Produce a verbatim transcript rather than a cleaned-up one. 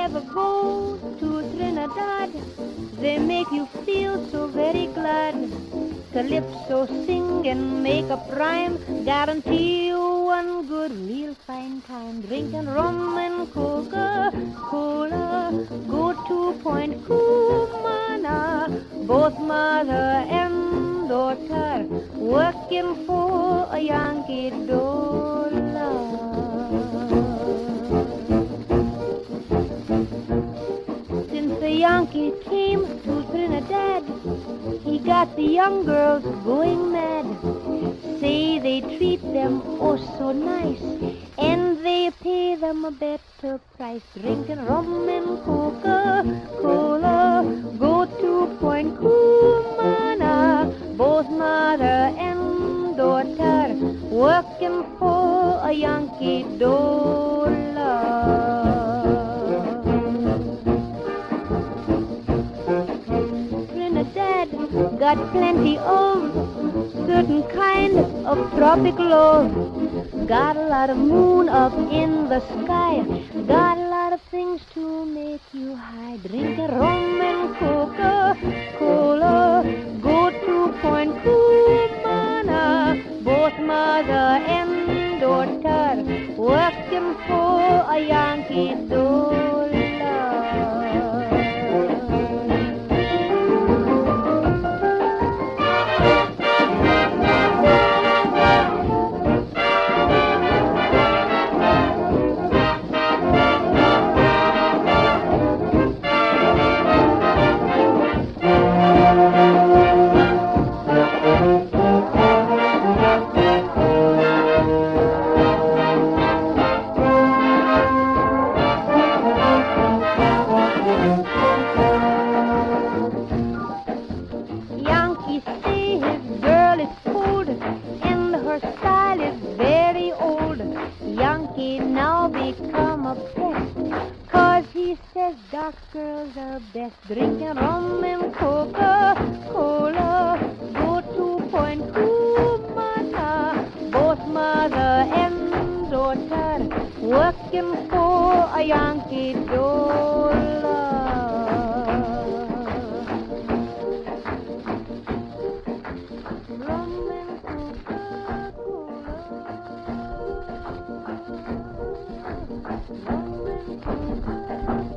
ever go to Trinidad, they make you feel so very glad. Calypso sing and make up rhyme, guarantee you one good real fine time. Drinking rum and Coca-Cola, go to Point Cumana, both mother and daughter working for a Yankee dollar. Since the Yankee came to Trinidad, he got the young girls going mad. Say they treat them oh so nice, and they pay them a better price. Drinking rum and Coca-Cola, go to Point Cumana, both mother and daughter working for a Yankee dollar. Got plenty of certain kind of tropic love. Got a lot of moon up in the sky. Got a lot of things to make you high. Drink a rum and Coca-Cola, go to Point Cumana, both mother and daughter working for a Yankee dollar. Yankee now become obsessed, 'cause he says dark girls are best. Drinking rum and Coca-Cola, go to Point Cumana, both mother and daughter working for a Yankee dollar. Rum and Coca-Cola.